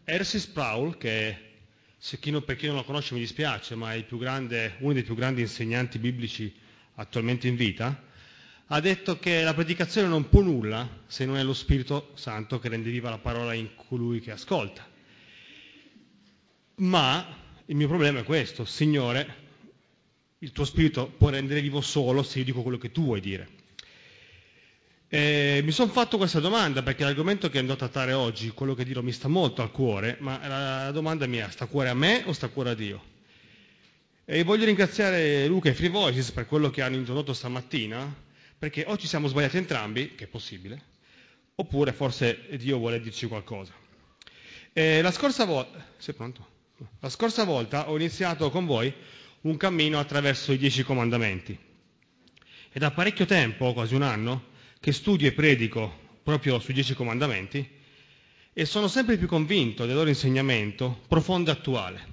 R.C. Sproul, che per chi non lo conosce mi dispiace, ma è uno dei più grandi insegnanti biblici attualmente in vita, ha detto che la predicazione non può nulla se non è lo Spirito Santo che rende viva la parola in colui che ascolta. Ma il mio problema è questo: Signore, il tuo Spirito può rendere vivo solo se io dico quello che tu vuoi dire. Mi sono fatto questa domanda perché l'argomento che andrò a trattare oggi, quello che dirò, mi sta molto al cuore, ma la domanda mia: sta a cuore a me o sta a cuore a Dio? E voglio ringraziare Luca e Free Voices per quello che hanno introdotto stamattina, perché o ci siamo sbagliati entrambi, che è possibile, oppure forse Dio vuole dirci qualcosa. La scorsa volta ho iniziato con voi un cammino attraverso i 10 comandamenti. È da parecchio tempo, quasi un anno, che studio e predico proprio sui 10 comandamenti e sono sempre più convinto del loro insegnamento profondo e attuale.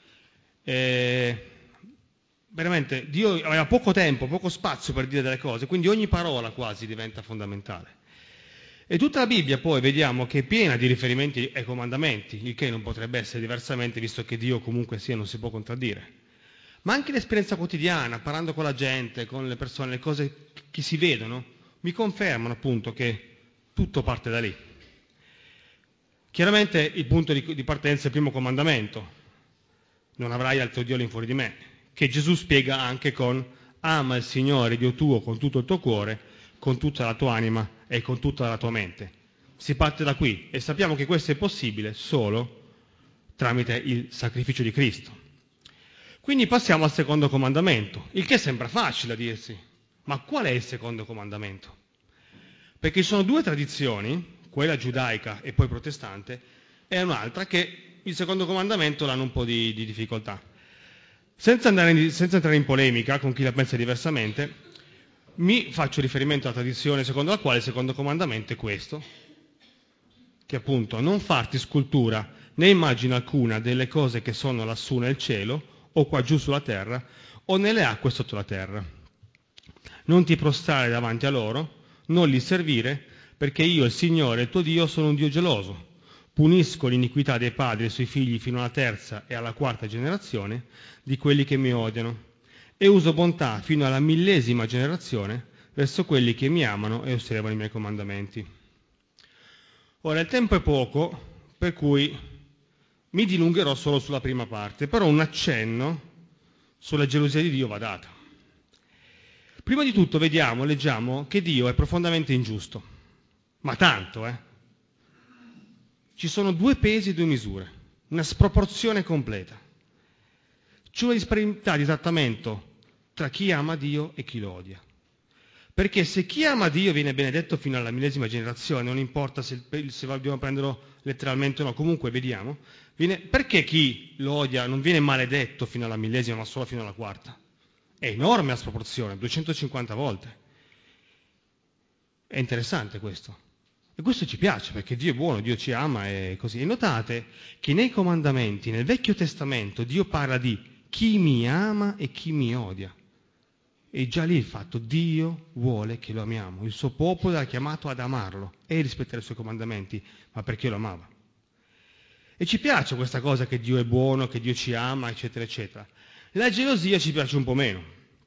Veramente, Dio aveva poco tempo, poco spazio per dire delle cose, quindi ogni parola quasi diventa fondamentale. E tutta la Bibbia poi vediamo che è piena di riferimenti ai comandamenti, il che non potrebbe essere diversamente, visto che Dio comunque sia non si può contraddire. Ma anche l'esperienza quotidiana, parlando con la gente, con le persone, le cose che si vedono, mi confermano appunto che tutto parte da lì. Chiaramente il punto di partenza è il primo comandamento: non avrai altro Dio all'infuori di me, che Gesù spiega anche con: ama il Signore Dio tuo con tutto il tuo cuore, con tutta la tua anima e con tutta la tua mente. Si parte da qui e sappiamo che questo è possibile solo tramite il sacrificio di Cristo. Quindi passiamo al secondo comandamento, il che sembra facile a dirsi. Ma qual è il secondo comandamento? Perché ci sono due tradizioni, quella giudaica e poi protestante, e un'altra che il secondo comandamento hanno un po' di difficoltà. Senza entrare in polemica con chi la pensa diversamente, mi faccio riferimento alla tradizione secondo la quale il secondo comandamento è questo, che appunto non farti scultura né immagine alcuna delle cose che sono lassù nel cielo o qua giù sulla terra o nelle acque sotto la terra. Non ti prostrare davanti a loro, non li servire, perché io, il Signore, il tuo Dio, sono un Dio geloso. Punisco l'iniquità dei padri sui figli fino alla terza e alla quarta generazione di quelli che mi odiano, e uso bontà fino alla 1000ª generazione verso quelli che mi amano e osservano i miei comandamenti. Ora, il tempo è poco, per cui mi dilungherò solo sulla prima parte, però un accenno sulla gelosia di Dio va dato. Prima di tutto leggiamo che Dio è profondamente ingiusto, ma tanto, Ci sono 2 pesi e 2 misure, una sproporzione completa. C'è una disparità di trattamento tra chi ama Dio e chi lo odia. Perché se chi ama Dio viene benedetto fino alla 1000ª generazione, non importa se dobbiamo prenderlo letteralmente o no, comunque vediamo, perché chi lo odia non viene maledetto fino alla 1000ª ma solo fino alla quarta? È enorme la sproporzione, 250 volte. È interessante questo. E questo ci piace perché Dio è buono, Dio ci ama e così. E notate che nei comandamenti, nel Vecchio Testamento, Dio parla di chi mi ama e chi mi odia. E già lì il fatto: Dio vuole che lo amiamo, il suo popolo l'ha chiamato ad amarlo e rispettare i suoi comandamenti, ma perché lo amava. E ci piace questa cosa che Dio è buono, che Dio ci ama, eccetera, eccetera. La gelosia ci piace un po' meno.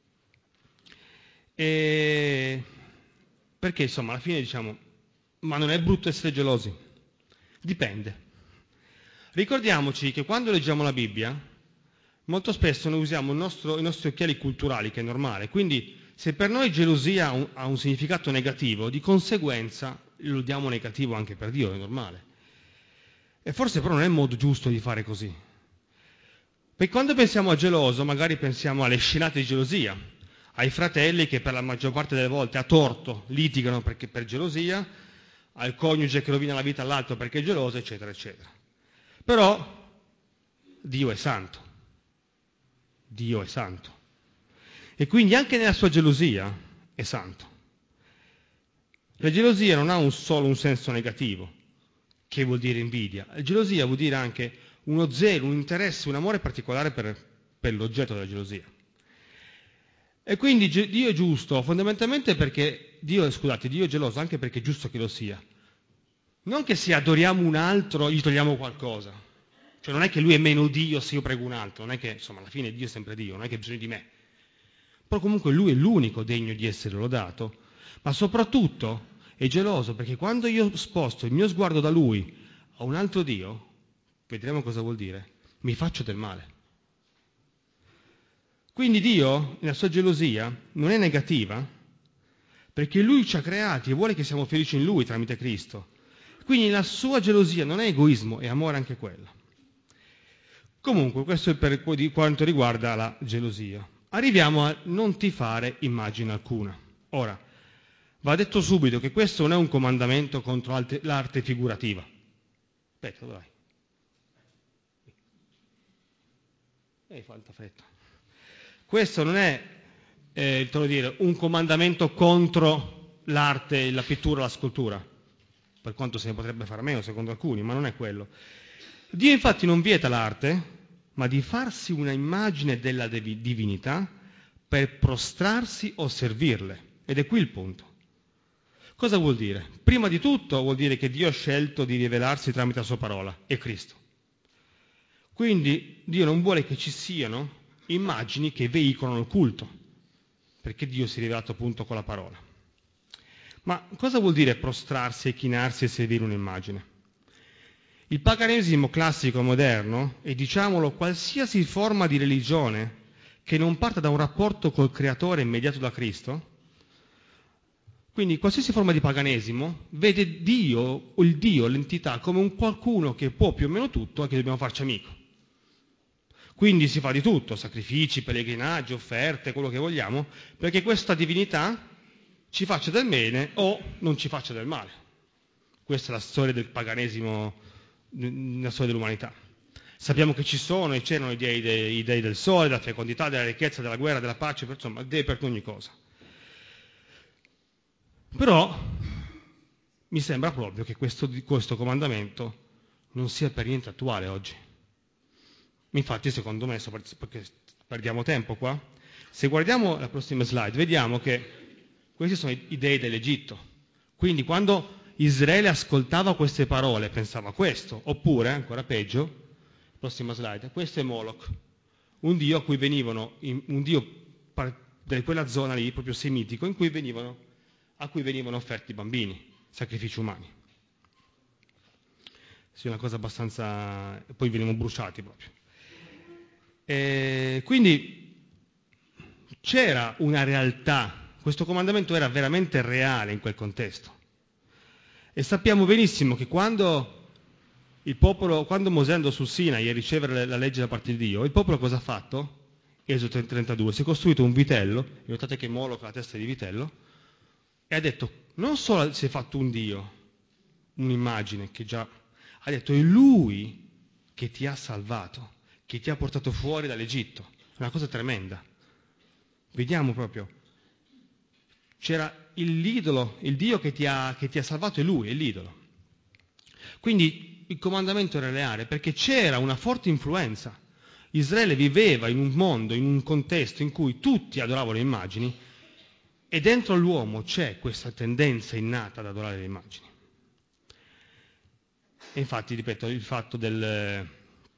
Perché insomma alla fine diciamo: ma non è brutto essere gelosi? Dipende. Ricordiamoci che quando leggiamo la Bibbia molto spesso noi usiamo i nostri occhiali culturali, che è normale, quindi se per noi gelosia ha un significato negativo, di conseguenza lo diamo negativo anche per Dio, è normale. E forse però non è il modo giusto di fare così. Perché quando pensiamo a geloso magari pensiamo alle scenate di gelosia, ai fratelli che per la maggior parte delle volte a torto litigano per gelosia, al coniuge che rovina la vita all'altro perché è geloso, eccetera, eccetera. Però Dio è santo. Dio è santo. E quindi anche nella sua gelosia è santo. La gelosia non ha solo un senso negativo, che vuol dire invidia. La gelosia vuol dire anche uno zelo, un interesse, un amore particolare per l'oggetto della gelosia. E quindi Dio è giusto fondamentalmente perché Dio è geloso anche perché è giusto che lo sia, Non che se adoriamo un altro gli togliamo qualcosa. Cioè non è che lui è meno Dio se io prego un altro, non è che, insomma, alla fine Dio è sempre Dio, non è che ha bisogno di me. Però comunque lui è l'unico degno di essere lodato, ma soprattutto è geloso perché quando io sposto il mio sguardo da lui a un altro Dio, vedremo cosa vuol dire, mi faccio del male. Quindi Dio, nella sua gelosia, non è negativa, perché lui ci ha creati e vuole che siamo felici in lui tramite Cristo. Quindi la sua gelosia non è egoismo, è amore anche quello. Comunque, questo è per quanto riguarda la gelosia. Arriviamo a non ti fare immagine alcuna. Ora, va detto subito che questo non è un comandamento contro l'arte figurativa. Aspetta, dove vai? Falta fretta. Questo non è, un comandamento contro l'arte, la pittura, la scultura, per quanto se ne potrebbe fare meno secondo alcuni, ma non è quello. Dio infatti non vieta l'arte, ma di farsi una immagine della divinità per prostrarsi o servirle. Ed è qui il punto. Cosa vuol dire? Prima di tutto vuol dire che Dio ha scelto di rivelarsi tramite la sua parola, è Cristo. Quindi Dio non vuole che ci siano immagini che veicolano il culto, perché Dio si è rivelato appunto con la parola. Ma cosa vuol dire prostrarsi e chinarsi e servire un'immagine? Il paganesimo classico moderno, e diciamolo qualsiasi forma di religione che non parta da un rapporto col creatore mediato da Cristo, quindi qualsiasi forma di paganesimo vede Dio, o il Dio, l'entità, come un qualcuno che può più o meno tutto e che dobbiamo farci amico. Quindi si fa di tutto, sacrifici, pellegrinaggi, offerte, quello che vogliamo, perché questa divinità ci faccia del bene o non ci faccia del male. Questa è la storia del paganesimo, la storia dell'umanità. Sappiamo che ci sono e c'erano i dei del sole, della fecondità, della ricchezza, della guerra, della pace, insomma, dei per ogni cosa. Però mi sembra proprio che questo comandamento non sia per niente attuale oggi. Infatti, secondo me, perché perdiamo tempo qua, se guardiamo la prossima slide, vediamo che questi sono i dei dell'Egitto. Quindi quando Israele ascoltava queste parole pensava questo, oppure, ancora peggio, prossima slide, questo è Moloch, un dio a cui venivano, un dio di quella zona lì, proprio semitico, a cui venivano offerti bambini, sacrifici umani. Sì, una cosa abbastanza... poi venivano bruciati proprio. Quindi c'era una realtà, questo comandamento era veramente reale in quel contesto. E sappiamo benissimo che quando Mosè andò sul Sinai a ricevere la legge da parte di Dio, il popolo cosa ha fatto? Esodo 32, si è costruito un vitello, notate che Moloch ha la testa di vitello, e ha detto, non solo si è fatto un Dio, un'immagine che già... ha detto, è Lui che ti ha salvato, che ti ha portato fuori dall'Egitto. È una cosa tremenda. Vediamo proprio. C'era l'idolo, il Dio che ti ha salvato è Lui, è l'idolo. Quindi il comandamento era reale perché c'era una forte influenza. Israele viveva in un mondo, in un contesto in cui tutti adoravano le immagini e dentro l'uomo c'è questa tendenza innata ad adorare le immagini. E infatti, ripeto, il fatto del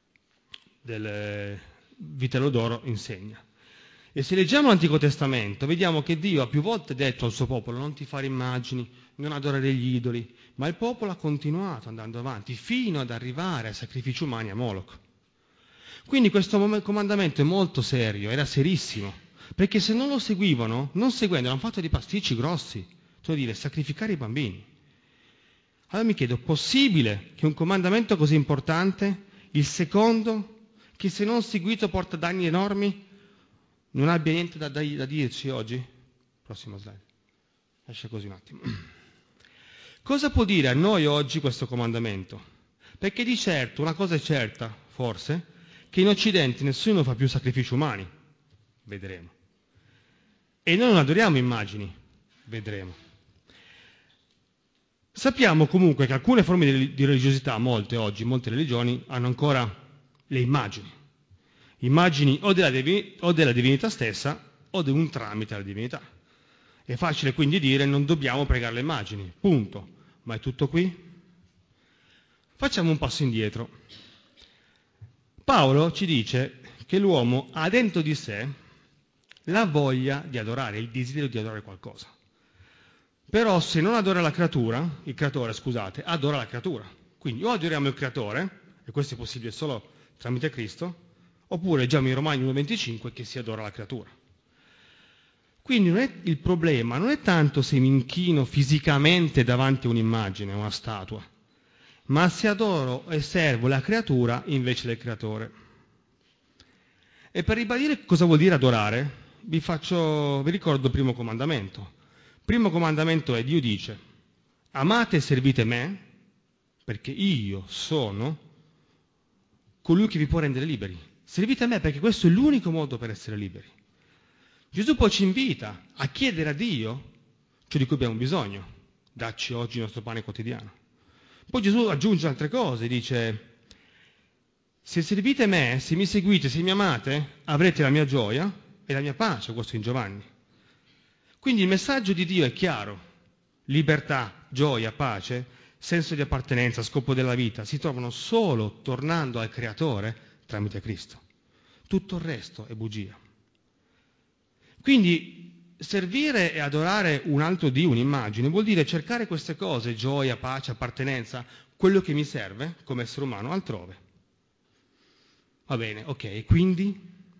vitello d'oro insegna. E se leggiamo l'Antico Testamento, vediamo che Dio ha più volte detto al suo popolo non ti fare immagini, non adorare gli idoli, ma il popolo ha continuato andando avanti fino ad arrivare ai sacrifici umani a Moloch. Quindi questo comandamento è molto serio, era serissimo, perché se non lo seguivano, non seguendo, hanno fatto dei pasticci grossi, cioè dire sacrificare i bambini. Allora mi chiedo, possibile che un comandamento così importante, il secondo, che se non seguito porta danni enormi, non abbia niente da dirci oggi? Prossima slide. Lascia così un attimo. Cosa può dire a noi oggi questo comandamento? Perché di certo, una cosa è certa, forse, che in Occidente nessuno fa più sacrifici umani. Vedremo. E noi non adoriamo immagini. Vedremo. Sappiamo comunque che alcune forme di religiosità, molte religioni, hanno ancora le immagini o della divinità stessa o di un tramite alla divinità. È facile quindi dire non dobbiamo pregare le immagini, punto. Ma è tutto qui? Facciamo un passo indietro. Paolo ci dice che l'uomo ha dentro di sé la voglia di adorare, il desiderio di adorare qualcosa. Però se non adora la creatura, il creatore, scusate, adora la creatura. Quindi o adoriamo il creatore, e questo è possibile solo tramite Cristo, oppure leggiamo in Romani 1,25 che si adora la creatura. Quindi il problema non è tanto se mi inchino fisicamente davanti a un'immagine, a una statua, ma se adoro e servo la creatura invece del creatore. E per ribadire cosa vuol dire adorare, vi ricordo il primo comandamento. Il primo comandamento è: Dio dice, amate e servite me, perché io sono colui che vi può rendere liberi. Servite me perché questo è l'unico modo per essere liberi. Gesù poi ci invita a chiedere a Dio ciò di cui abbiamo bisogno. Dacci oggi il nostro pane quotidiano. Poi Gesù aggiunge altre cose, dice: se servite me, se mi seguite, se mi amate, avrete la mia gioia e la mia pace, questo in Giovanni. Quindi il messaggio di Dio è chiaro: libertà, gioia, pace, senso di appartenenza, scopo della vita si trovano solo tornando al Creatore tramite Cristo. Tutto il resto è bugia. Quindi servire e adorare un altro Dio, un'immagine, vuol dire cercare queste cose, gioia, pace, appartenenza, quello che mi serve come essere umano altrove. Va bene, ok, quindi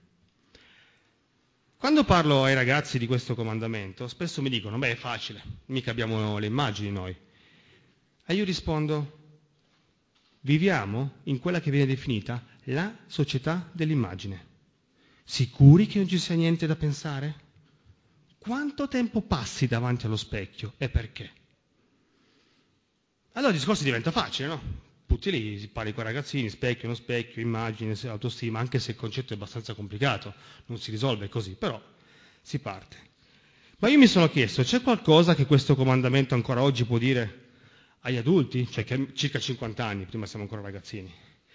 quando parlo ai ragazzi di questo comandamento, spesso mi dicono: beh, è facile, mica abbiamo le immagini noi. E io rispondo: viviamo in quella che viene definita la società dell'immagine. Sicuri che non ci sia niente da pensare? Quanto tempo passi davanti allo specchio e perché? Allora il discorso diventa facile, no? Tutti lì si parla con i ragazzini, specchio, non specchio, immagine, autostima, anche se il concetto è abbastanza complicato, non si risolve così, però si parte. Ma io mi sono chiesto, c'è qualcosa che questo comandamento ancora oggi può dire agli adulti, cioè che hanno circa 50 anni, prima siamo ancora ragazzini?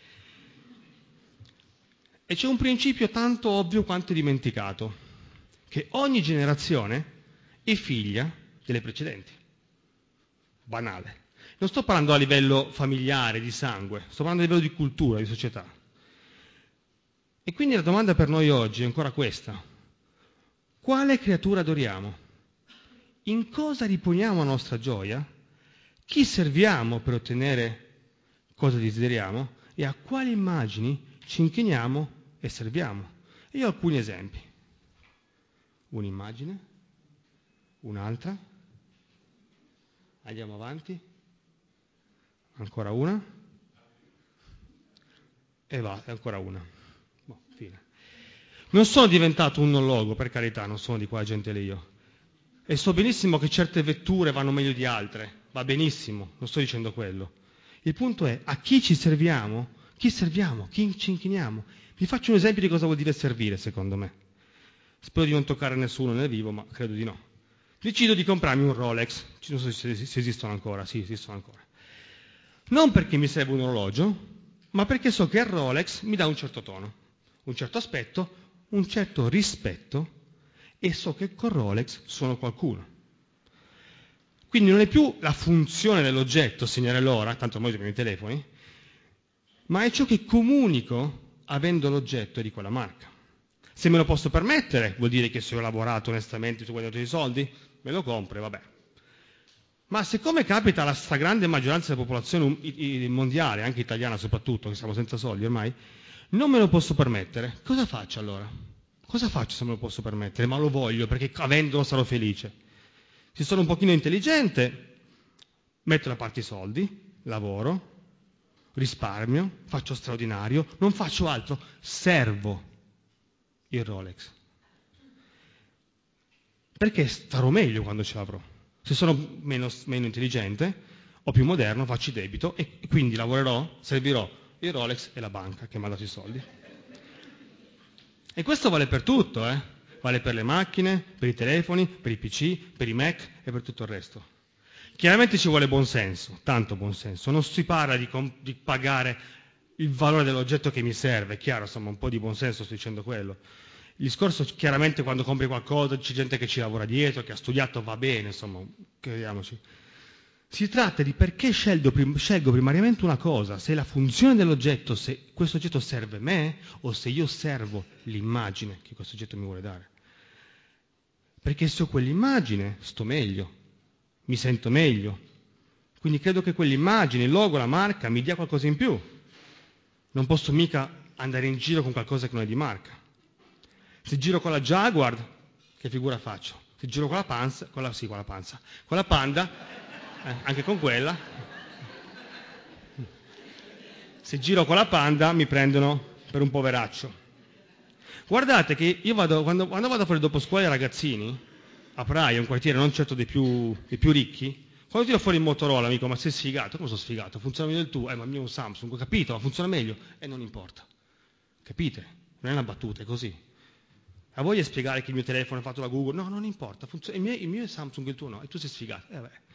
E c'è un principio tanto ovvio quanto dimenticato, che ogni generazione è figlia delle precedenti. Banale. Non sto parlando a livello familiare, di sangue, sto parlando a livello di cultura, di società. E quindi la domanda per noi oggi è ancora questa: quale creatura adoriamo? In cosa riponiamo la nostra gioia? Chi serviamo per ottenere cosa desideriamo? E a quali immagini ci inchiniamo e serviamo? E io ho alcuni esempi. Un'immagine, un'altra, andiamo avanti, ancora una, e va, e ancora una. Fine. Non sono diventato un nologo, per carità, non sono di quella gente lì io. E so benissimo che certe vetture vanno meglio di altre, va benissimo, non sto dicendo quello. Il punto è: a chi ci serviamo? Chi serviamo? Chi ci inchiniamo? Vi faccio un esempio di cosa vuol dire servire, secondo me. Spero di non toccare nessuno nel vivo, ma credo di no. Decido di comprarmi un Rolex, non so se esistono ancora, sì, esistono ancora. Non perché mi serve un orologio, ma perché so che il Rolex mi dà un certo tono, un certo aspetto, un certo rispetto, e so che con Rolex sono qualcuno. Quindi non è più la funzione dell'oggetto segnare l'ora, tanto noi abbiamo i telefoni, ma è ciò che comunico avendo l'oggetto di quella marca. Se me lo posso permettere, vuol dire che se ho lavorato onestamente, se ho guadagnato i soldi, me lo compro e vabbè. Ma siccome capita alla stragrande maggioranza della popolazione mondiale, anche italiana soprattutto, che siamo senza soldi ormai, non me lo posso permettere, cosa faccio allora? Cosa faccio se me lo posso permettere? Ma lo voglio perché avendolo sarò felice. Se sono un pochino intelligente, metto da parte i soldi, lavoro, risparmio, faccio straordinario, non faccio altro, servo il Rolex. Perché starò meglio quando ce l'avrò. Se sono meno intelligente o più moderno, faccio debito e quindi lavorerò, servirò il Rolex e la banca che mi ha dato i soldi. E questo vale per tutto, Vale per le macchine, per i telefoni, per i PC, per i Mac e per tutto il resto. Chiaramente ci vuole buonsenso, tanto buonsenso. Non si parla di pagare il valore dell'oggetto che mi serve, è chiaro, insomma, un po' di buonsenso sto dicendo quello. Il discorso chiaramente quando compri qualcosa c'è gente che ci lavora dietro, che ha studiato, va bene, insomma, crediamoci. Si tratta di perché scelgo primariamente una cosa, se la funzione dell'oggetto, se questo oggetto serve a me o se io servo l'immagine che questo oggetto mi vuole dare. Perché se ho quell'immagine sto meglio, mi sento meglio. Quindi credo che quell'immagine, il logo, la marca mi dia qualcosa in più. Non posso mica andare in giro con qualcosa che non è di marca. Se giro con la Jaguar, che figura faccio? Se giro con la panza, con la Panda, anche con quella. Se giro con la Panda mi prendono per un poveraccio. Guardate che io quando vado a fare dopo scuola ai ragazzini, a Praia, un quartiere non certo dei più ricchi, quando tiro fuori il Motorola, amico, ma sei sfigato? Come sono sfigato? Funziona meglio del tuo? Ma il mio è un Samsung, ho capito, ma funziona meglio? E non importa. Capite? Non è una battuta, è così. A voi è spiegare che il mio telefono è fatto da Google? No, non importa, il mio è Samsung, il tuo no, e tu sei sfigato.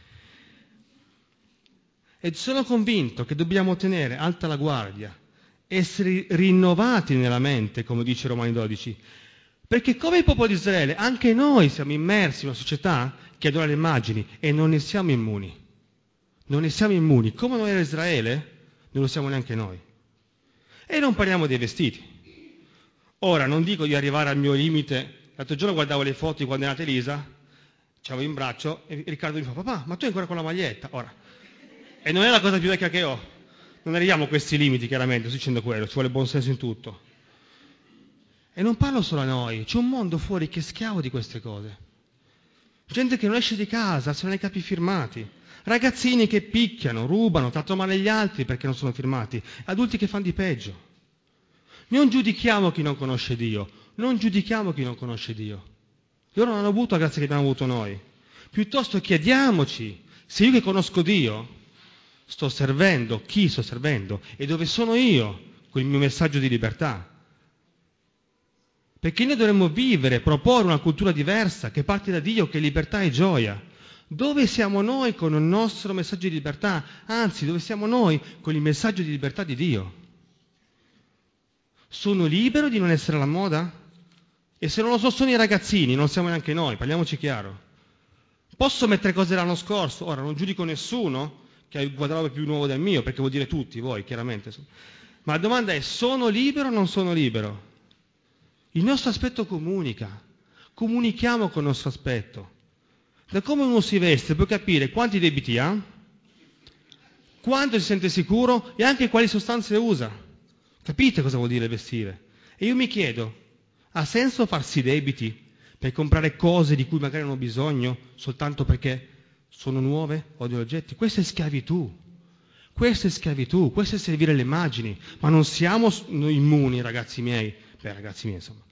E sono convinto che dobbiamo tenere alta la guardia, essere rinnovati nella mente, come dice Romani 12, perché come il popolo di Israele, anche noi siamo immersi in una società che adora le immagini e non ne siamo immuni. Non ne siamo immuni. Come non era Israele, non lo siamo neanche noi. E non parliamo dei vestiti. Ora, non dico di arrivare al mio limite. L'altro giorno guardavo le foto di quando è nata Elisa, c'avevo in braccio, e Riccardo mi fa, papà, ma tu hai ancora con la maglietta? Ora, e non è la cosa più vecchia che ho. Non arriviamo a questi limiti, chiaramente, sto dicendo quello, ci vuole buon senso in tutto. E non parlo solo a noi, c'è un mondo fuori che è schiavo di queste cose. Gente che non esce di casa, se non ha i capi firmati. Ragazzini che picchiano, rubano, trattano male gli altri perché non sono firmati. Adulti che fanno di peggio. Non giudichiamo chi non conosce Dio. Non giudichiamo chi non conosce Dio. Loro non hanno avuto la grazia che abbiamo avuto noi. Piuttosto chiediamoci, se io che conosco Dio sto servendo, chi sto servendo e dove sono io con il mio messaggio di libertà. Perché noi dovremmo vivere, proporre una cultura diversa che parte da Dio, che è libertà e gioia. Dove siamo noi con il nostro messaggio di libertà? Anzi, dove siamo noi con il messaggio di libertà di Dio? Sono libero di non essere alla moda? E se non lo sono i ragazzini, non siamo neanche noi, parliamoci chiaro. Posso mettere cose dell'anno scorso? Ora, non giudico nessuno che ha il guadagno più nuovo del mio, perché vuol dire tutti, voi, chiaramente. Ma la domanda è, sono libero o non sono libero? Il nostro aspetto comunica. Comunichiamo con il nostro aspetto. Da come uno si veste puoi capire quanti debiti ha, quanto si sente sicuro e anche quali sostanze usa. Capite cosa vuol dire vestire? E io mi chiedo, ha senso farsi debiti per comprare cose di cui magari non ho bisogno soltanto perché sono nuove o degli oggetti? Questa è schiavitù. Questa è schiavitù, questo è servire le immagini. Ma non siamo immuni, ragazzi miei. Ragazzi miei, insomma.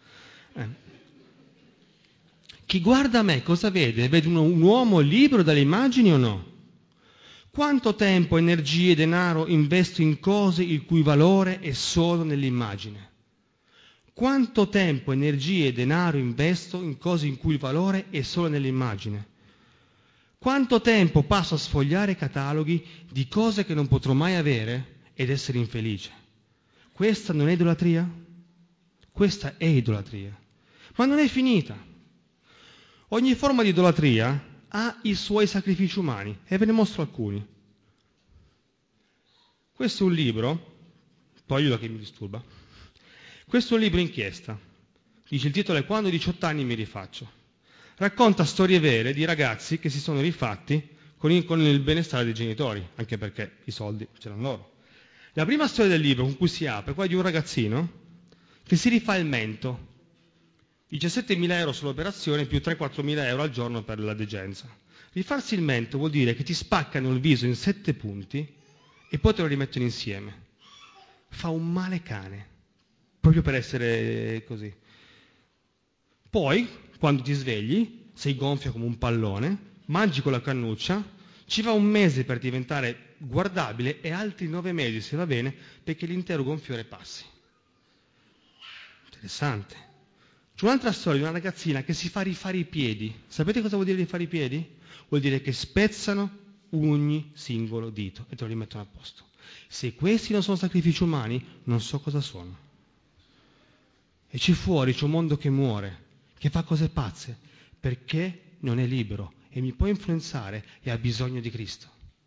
Chi guarda me cosa vede? Vede un uomo libero dalle immagini o no? Quanto tempo, energie e denaro investo in cose il cui valore è solo nell'immagine? Quanto tempo, energie e denaro investo in cose in cui il valore è solo nell'immagine? Quanto tempo passo a sfogliare cataloghi di cose che non potrò mai avere ed essere infelice? Questa non è idolatria? Questa è idolatria. Ma non è finita. Ogni forma di idolatria ha i suoi sacrifici umani e ve ne mostro alcuni. Questo è un libro, toglilo che mi disturba, questo è un libro inchiesta, dice il titolo è Quando ho 18 anni mi rifaccio. Racconta storie vere di ragazzi che si sono rifatti con il benestare dei genitori, anche perché i soldi ce l'hanno loro. La prima storia del libro con cui si apre è quella di un ragazzino che si rifà il mento, 17.000 euro sull'operazione più 3-4.000 euro al giorno per la degenza. Rifarsi il mento vuol dire che ti spaccano il viso in 7 punti e poi te lo rimettono insieme. Fa un male cane, proprio per essere così. Poi, quando ti svegli, sei gonfio come un pallone, mangi con la cannuccia, ci va un mese per diventare guardabile e altri 9 mesi, se va bene, perché l'intero gonfiore passi. Interessante. C'è un'altra storia di una ragazzina che si fa rifare i piedi. Sapete cosa vuol dire rifare i piedi? Vuol dire che spezzano ogni singolo dito e te lo rimettono a posto. Se questi non sono sacrifici umani, non so cosa sono. E fuori c'è un mondo che muore, che fa cose pazze, perché non è libero e mi può influenzare e ha bisogno di Cristo.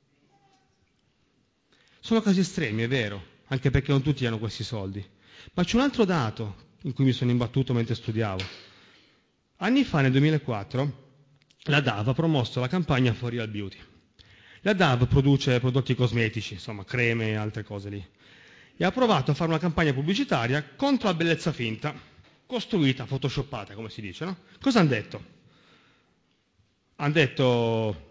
Sono casi estremi, è vero, anche perché non tutti hanno questi soldi. Ma c'è un altro dato in cui mi sono imbattuto mentre studiavo. Anni fa, nel 2004, la DAV ha promosso la campagna For Real Beauty. La DAV produce prodotti cosmetici, insomma, creme e altre cose lì. E ha provato a fare una campagna pubblicitaria contro la bellezza finta, costruita, photoshoppata, come si dice, no? Cosa hanno detto? Hanno detto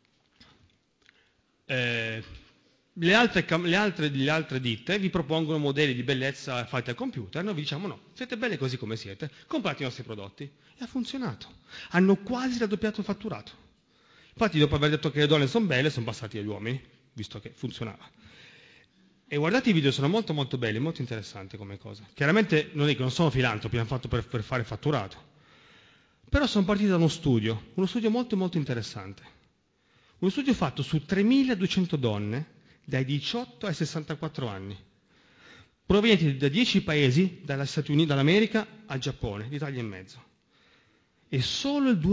le altre ditte vi propongono modelli di bellezza fatti al computer, noi vi diciamo no, siete belli così come siete, comprate i nostri prodotti. E ha funzionato. Hanno quasi raddoppiato il fatturato. Infatti, dopo aver detto che le donne sono belle, sono passati agli uomini, visto che funzionava. E guardate i video, sono molto molto belli, molto interessanti come cosa. Chiaramente non è che non sono filantropi, l'hanno fatto per fare fatturato. Però sono partiti da uno studio molto molto interessante. Uno studio fatto su 3.200 donne dai 18 ai 64 anni, provenienti da 10 paesi, dagli Stati Uniti, dall'America al Giappone, l'Italia in mezzo. E solo il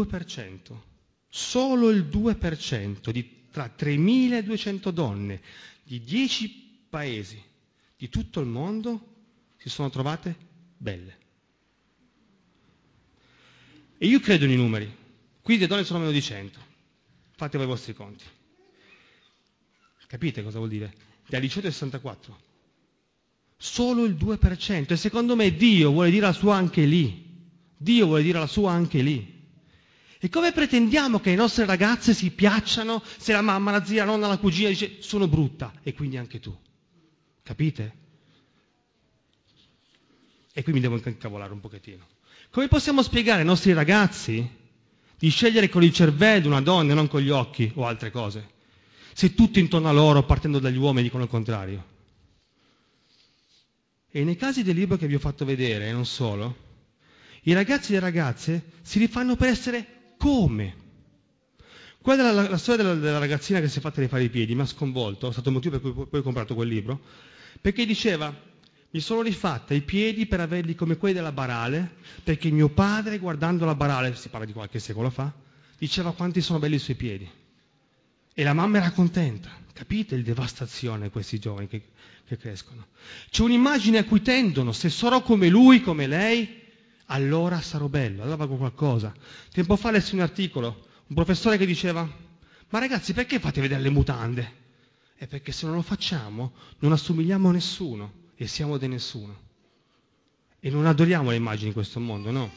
2% tra 3.200 donne di 10 paesi di tutto il mondo si sono trovate belle. E io credo nei numeri. Qui le donne sono meno di 100. Fate voi i vostri conti. Capite cosa vuol dire? Dai 18 ai 64. Solo il 2%. E secondo me Dio vuole dire la sua anche lì. Dio vuole dire la sua anche lì. E come pretendiamo che le nostre ragazze si piacciono se la mamma, la zia, la nonna, la cugina dice sono brutta e quindi anche tu? Capite? E qui mi devo incavolare un pochettino. Come possiamo spiegare ai nostri ragazzi di scegliere con il cervello una donna e non con gli occhi o altre cose, se tutti intorno a loro, partendo dagli uomini, dicono il contrario? E nei casi del libro che vi ho fatto vedere, e non solo, i ragazzi e le ragazze si rifanno per essere come? Quella è la storia della ragazzina che si è fatta rifare i piedi, mi ha sconvolto, è stato il motivo per cui poi ho comprato quel libro, perché diceva, mi sono rifatta i piedi per averli come quelli della Barale, perché mio padre, guardando la Barale, si parla di qualche secolo fa, diceva quanti sono belli i suoi piedi. E la mamma era contenta. Capite il devastazione questi giovani che crescono? C'è un'immagine a cui tendono, se sarò come lui, come lei, allora sarò bello, allora valgo qualcosa. Tempo fa lessi un articolo, un professore che diceva, ma ragazzi perché fate vedere le mutande? È perché se non lo facciamo non assomigliamo a nessuno e siamo di nessuno. E non adoriamo le immagini in questo mondo, no?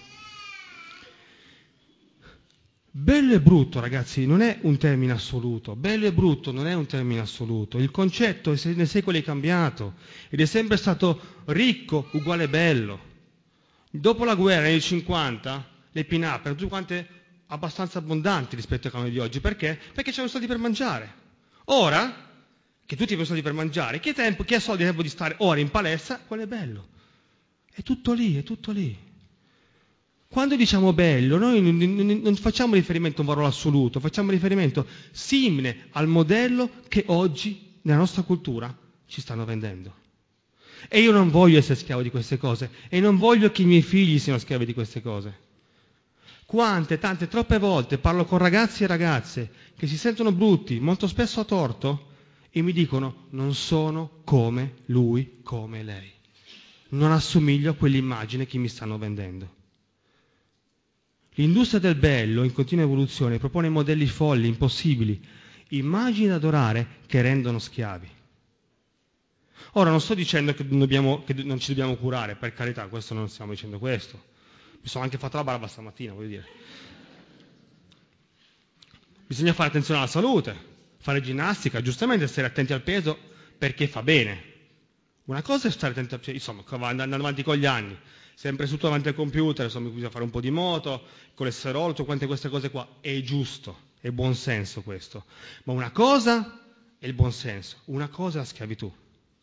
Bello e brutto, ragazzi, non è un termine assoluto. Bello e brutto non è un termine assoluto. Il concetto nei secoli è cambiato ed è sempre stato ricco uguale bello. Dopo la guerra, negli 50, le pin-up erano tutte quante abbastanza abbondanti rispetto ai canoni di oggi. Perché? Perché c'erano soldi per mangiare. Ora, che tutti avevano soldi per mangiare, chi ha soldi e tempo di stare ora in palestra, quello è bello. È tutto lì, è tutto lì. Quando diciamo bello, noi non facciamo riferimento a un valore assoluto, facciamo riferimento simile al modello che oggi nella nostra cultura ci stanno vendendo. E io non voglio essere schiavo di queste cose e non voglio che i miei figli siano schiavi di queste cose. Tante, troppe volte parlo con ragazzi e ragazze che si sentono brutti, molto spesso a torto, e mi dicono non sono come lui, come lei. Non assomiglio a quell'immagine che mi stanno vendendo. L'industria del bello, in continua evoluzione, propone modelli folli, impossibili, immagini da adorare che rendono schiavi. Ora non sto dicendo che non ci dobbiamo curare, per carità, questo non stiamo dicendo questo. Mi sono anche fatto la barba stamattina, voglio dire. Bisogna fare attenzione alla salute, fare ginnastica, giustamente stare attenti al peso perché fa bene. Una cosa è stare attenti al peso, insomma, andando avanti con gli anni, sempre tutto davanti al computer, insomma, bisogna fare un po' di moto, colesterolo, tutte quante queste cose qua. È giusto, è buon senso questo. Ma una cosa è il buon senso, una cosa è la schiavitù.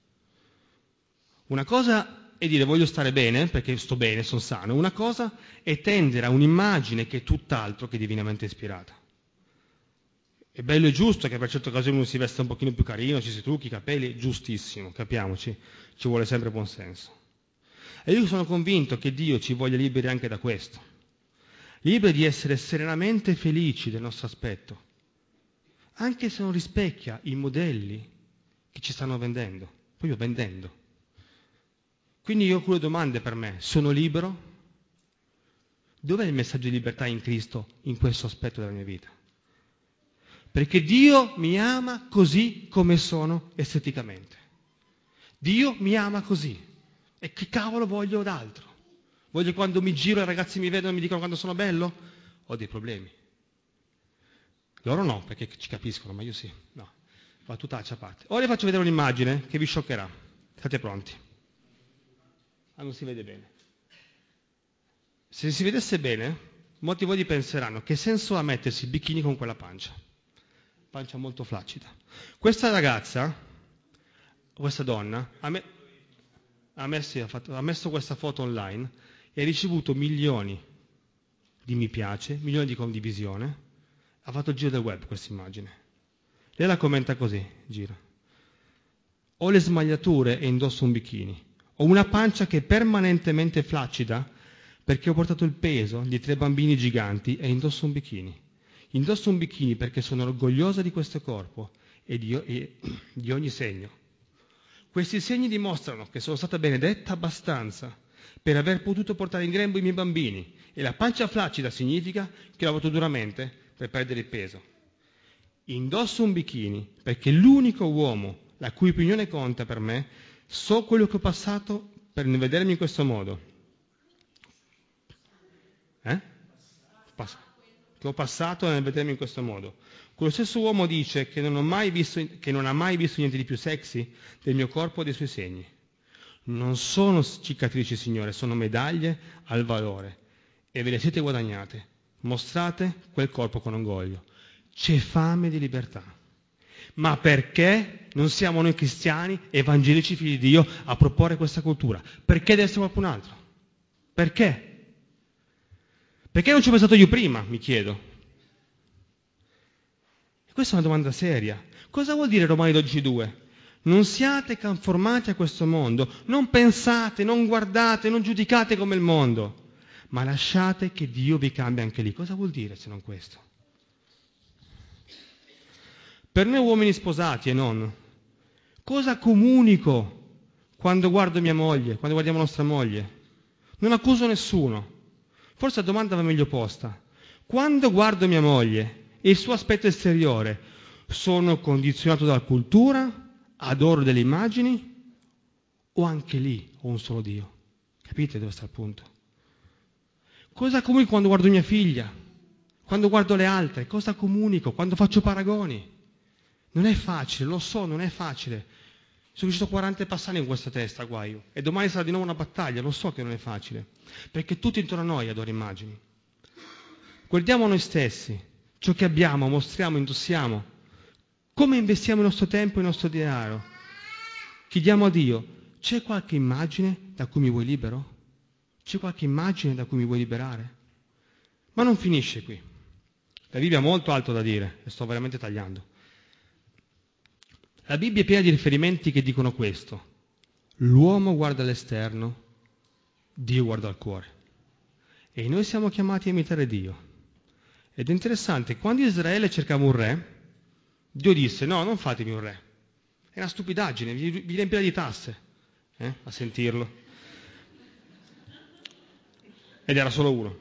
Una cosa è dire voglio stare bene, perché sto bene, sono sano. Una cosa è tendere a un'immagine che è tutt'altro che divinamente ispirata. È bello e giusto che per certe occasioni uno si veste un pochino più carino, ci si trucchi i capelli, giustissimo, capiamoci, ci vuole sempre buon senso. E io sono convinto che Dio ci voglia liberi anche da questo, liberi di essere serenamente felici del nostro aspetto, anche se non rispecchia i modelli che ci stanno vendendo, proprio vendendo. Quindi io ho alcune domande per me. Sono libero? Dov'è il messaggio di libertà in Cristo in questo aspetto della mia vita? Perché Dio mi ama così come sono esteticamente. Dio mi ama così. E che cavolo voglio d'altro? Voglio che quando mi giro i ragazzi mi vedono e mi dicono quando sono bello? Ho dei problemi. Loro no, perché ci capiscono, ma io sì. No, battutaccia a parte. Ora vi faccio vedere un'immagine che vi scioccherà. State pronti? Ah, non si vede bene. Se si vedesse bene, molti di voi penseranno che senso ha mettersi il bikini con quella pancia molto flaccida. Questa ragazza, questa donna, ha messo questa foto online e ha ricevuto milioni di mi piace, milioni di condivisione, ha fatto il giro del web questa immagine. Lei la commenta così, gira. Ho le smagliature e indosso un bikini. Ho una pancia che è permanentemente flaccida perché ho portato il peso di 3 bambini giganti e indosso un bikini. Indosso un bikini perché sono orgogliosa di questo corpo e di ogni segno. Questi segni dimostrano che sono stata benedetta abbastanza per aver potuto portare in grembo i miei bambini e la pancia flaccida significa che ho lavorato duramente per perdere il peso. Indosso un bikini perché l'unico uomo la cui opinione conta per me, so quello che ho passato per vedermi in questo modo. Che ho passato nel vedermi in questo modo. Quello stesso uomo dice che non ha mai visto niente di più sexy del mio corpo e dei suoi segni. Non sono cicatrici, Signore, sono medaglie al valore. E ve le siete guadagnate. Mostrate quel corpo con orgoglio. C'è fame di libertà. Ma perché non siamo noi cristiani, evangelici, figli di Dio, a proporre questa cultura? Perché deve essere qualcun altro? Perché? Perché non ci ho pensato io prima, mi chiedo. E questa è una domanda seria. Cosa vuol dire Romani 12,2? Non siate conformati a questo mondo, non pensate, non guardate, non giudicate come il mondo, ma lasciate che Dio vi cambi anche lì. Cosa vuol dire se non questo? Per noi uomini sposati e non, cosa comunico quando guardo mia moglie, quando guardiamo nostra moglie? Non accuso nessuno. Forse la domanda va meglio posta. Quando guardo mia moglie e il suo aspetto esteriore, sono condizionato dalla cultura, adoro delle immagini, o anche lì ho un solo Dio? Capite dove sta il punto? Cosa comunico quando guardo mia figlia? Quando guardo le altre? Cosa comunico? Quando faccio paragoni? Non è facile, lo so, non è facile. Sono riuscito 40 passati in questa testa, guaio. E domani sarà di nuovo una battaglia, lo so che non è facile. Perché tutti intorno a noi adorano immagini. Guardiamo noi stessi, ciò che abbiamo, mostriamo, indossiamo. Come investiamo il nostro tempo e il nostro denaro? Chiediamo a Dio, c'è qualche immagine da cui mi vuoi libero? C'è qualche immagine da cui mi vuoi liberare? Ma non finisce qui. La Bibbia ha molto altro da dire, e sto veramente tagliando. La Bibbia è piena di riferimenti che dicono questo. L'uomo guarda all'esterno, Dio guarda al cuore. E noi siamo chiamati a imitare Dio. Ed è interessante, quando Israele cercava un re, Dio disse, no, non fatemi un re. È una stupidaggine, vi riempirà di tasse, a sentirlo. Ed era solo uno.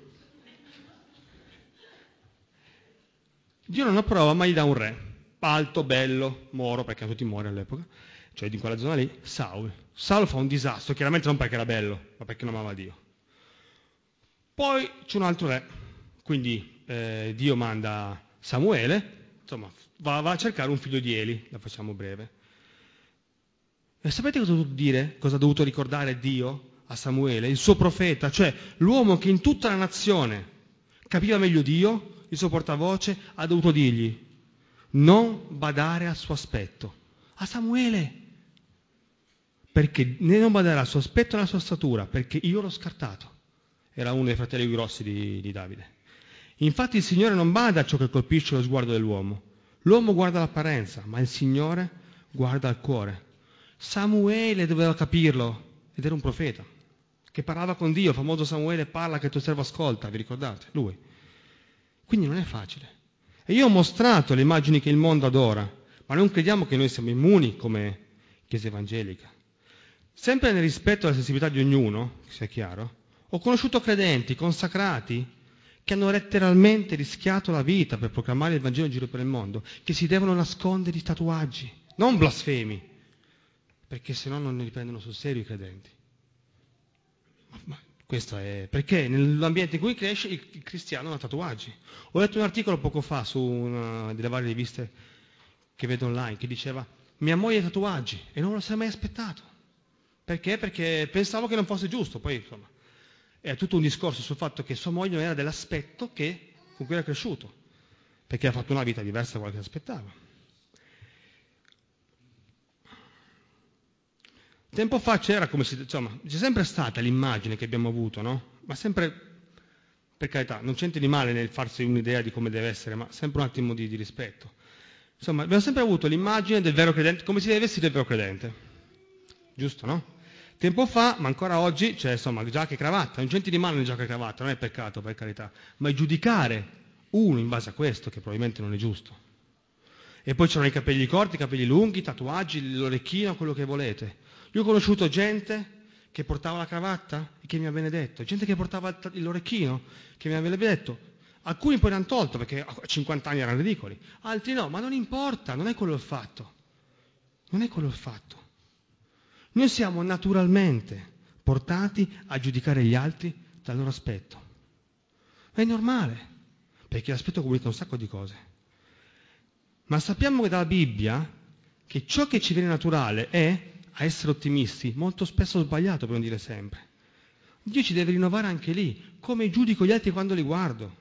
Dio non approva, ma gli dà un re. Alto, bello, moro, perché erano tutti mori all'epoca, cioè di quella zona lì, Saul. Saul fa un disastro, chiaramente non perché era bello, ma perché non amava Dio. Poi c'è un altro re, quindi Dio manda Samuele, insomma, va a cercare un figlio di Eli, la facciamo breve. E sapete cosa ha dovuto dire, cosa ha dovuto ricordare Dio a Samuele, il suo profeta, cioè l'uomo che in tutta la nazione capiva meglio Dio, il suo portavoce, ha dovuto dirgli, non badare al suo aspetto, a Samuele, perché non badare al suo aspetto e alla sua statura, perché io l'ho scartato. Era uno dei fratelli grossi di Davide. Infatti il Signore non bada a ciò che colpisce lo sguardo dell'uomo. L'uomo guarda l'apparenza, ma il Signore guarda al cuore. Samuele doveva capirlo, ed era un profeta, che parlava con Dio, il famoso Samuele parla che il tuo servo ascolta, vi ricordate? Lui. Quindi non è facile. E io ho mostrato le immagini che il mondo adora, ma non crediamo che noi siamo immuni come Chiesa evangelica. Sempre nel rispetto della sensibilità di ognuno, che sia chiaro, ho conosciuto credenti, consacrati, che hanno letteralmente rischiato la vita per proclamare il Vangelo in giro per il mondo, che si devono nascondere i tatuaggi, non blasfemi, perché se no non ne riprendono sul serio i credenti. Ma questo è perché nell'ambiente in cui cresce il cristiano ha tatuaggi. Ho letto un articolo poco fa su una delle varie riviste che vedo online che diceva: mia moglie ha tatuaggi e non lo si è mai aspettato. Perché? Perché pensavo che non fosse giusto. Poi insomma è tutto un discorso sul fatto che sua moglie non era dell'aspetto con cui era cresciuto, perché ha fatto una vita diversa da quella che si aspettava. Tempo fa c'è sempre stata l'immagine che abbiamo avuto, no? Ma sempre, per carità, non c'entra di male nel farsi un'idea di come deve essere, ma sempre un attimo di rispetto. Insomma, abbiamo sempre avuto l'immagine del vero credente, come si deve vestire il vero credente. Giusto, no? Tempo fa, ma ancora oggi, c'è giacca e cravatta. Non c'entra di male nel giacca e cravatta, non è peccato, per carità. Ma è giudicare uno in base a questo, che probabilmente non è giusto. E poi c'erano i capelli corti, i capelli lunghi, i tatuaggi, l'orecchino, quello che volete. Io ho conosciuto gente che portava la cravatta e che mi ha benedetto, gente che portava l'orecchino che mi ha benedetto. Alcuni poi l'hanno tolto perché a 50 anni erano ridicoli, altri no, ma non importa, non è quello il fatto. Non è quello il fatto. Noi siamo naturalmente portati a giudicare gli altri dal loro aspetto. È normale, perché l'aspetto comunica un sacco di cose. Ma sappiamo che dalla Bibbia che ciò che ci viene naturale è a essere ottimisti, molto spesso sbagliato per non dire sempre. Dio ci deve rinnovare anche lì, come giudico gli altri quando li guardo.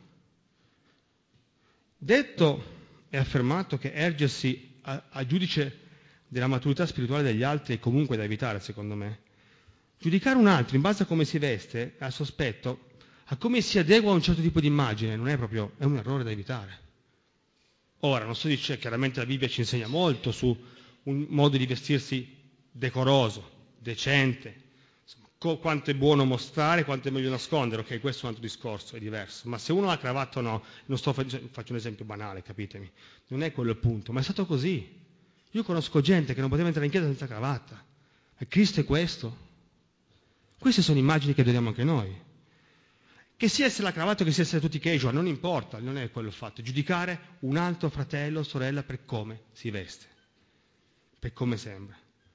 Detto e affermato che ergersi a giudice della maturità spirituale degli altri è comunque da evitare, secondo me. Giudicare un altro in base a come si veste, al sospetto, a come si adegua a un certo tipo di immagine, non è proprio, è un errore da evitare. Ora, non so dice, chiaramente la Bibbia ci insegna molto su un modo di vestirsi decoroso, decente, quanto è buono mostrare, quanto è meglio nascondere, ok, questo è un altro discorso, è diverso, ma se uno ha la cravatta o no, faccio un esempio banale, capitemi, non è quello il punto, ma è stato così. Io conosco gente che non poteva entrare in chiesa senza cravatta, e Cristo è questo. Queste sono immagini che vediamo anche noi. Che sia essere la cravatta o che sia essere tutti casual, non importa, non è quello il fatto. Giudicare un altro fratello o sorella per come si veste, per come sembra.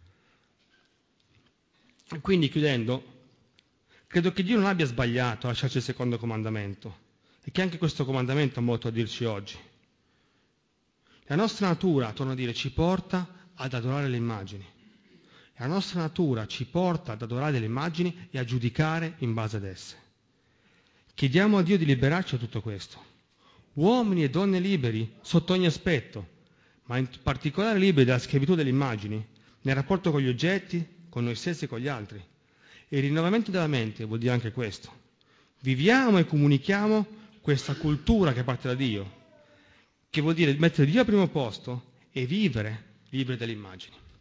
E quindi, chiudendo, credo che Dio non abbia sbagliato a lasciarci il secondo comandamento e che anche questo comandamento ha molto a dirci oggi. La nostra natura, torno a dire, ci porta ad adorare le immagini. La nostra natura ci porta ad adorare le immagini e a giudicare in base ad esse. Chiediamo a Dio di liberarci da tutto questo. Uomini e donne liberi sotto ogni aspetto, ma in particolare liberi dalla schiavitù delle immagini, nel rapporto con gli oggetti, con noi stessi e con gli altri. E il rinnovamento della mente vuol dire anche questo. Viviamo e comunichiamo questa cultura che parte da Dio, che vuol dire mettere Dio al primo posto e vivere liberi dalle immagini.